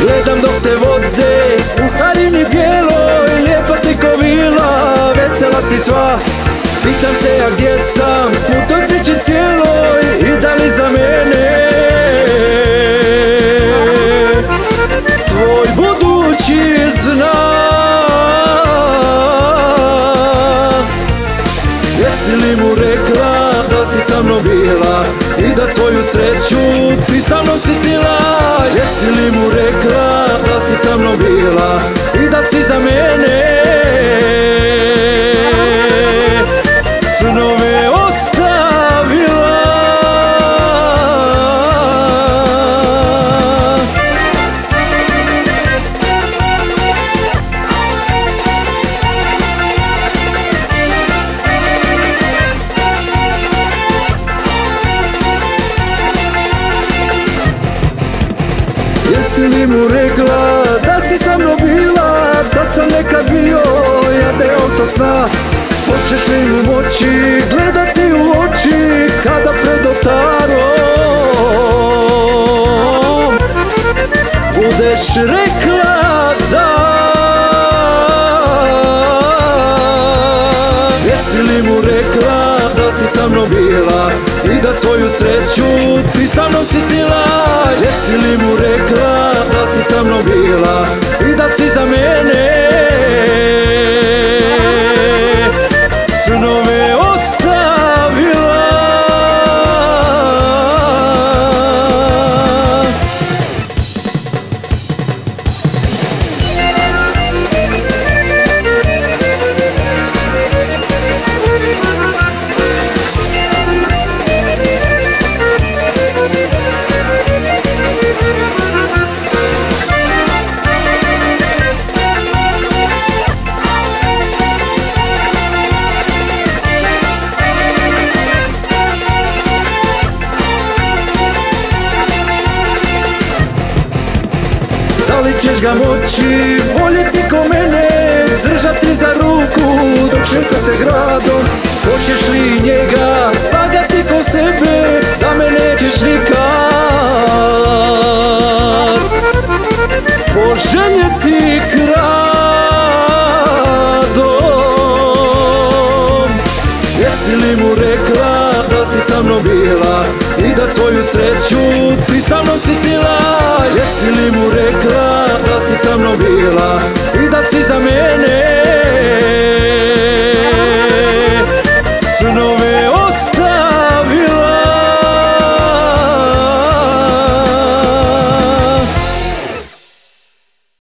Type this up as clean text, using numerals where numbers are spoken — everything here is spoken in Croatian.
Gledam dok te vode u haljini bijeloj, lijepa si ko vila, vesela si sva. Pitam se ja gdje sam u toj priči cijeloj i da li za mene tvoj budući zna. Jesi li mu rekla da si sa mnom bila i da svoju sreću ti sa mnom si snila? Jesi li mu rekla da si sa mnom bila i da si za mene snove ostavila? Jesi li mu rekla da si sa mnom bila, da sam nekad bio ja deo tog sna? Hoćeš li mu moći gledati u oči kada pred oltarom budeš rekla da? Jesi li mu rekla da si sa mnom bila i da svoju sreću ti sa mnom si snila? Jesi li mu rekla da si sa mnom bila i da si za mene snove ostavila? Da li ćeš ga moći voljeti ko mene, držati za ruku dok šetate gradom? Hoćeš li njega vagati ko sebe, da me nećeš nikad poželjeti kradom? Jesi li mu rekla da si sa mnom bila i da svoju sreću ti sa mnom si snila? Jesi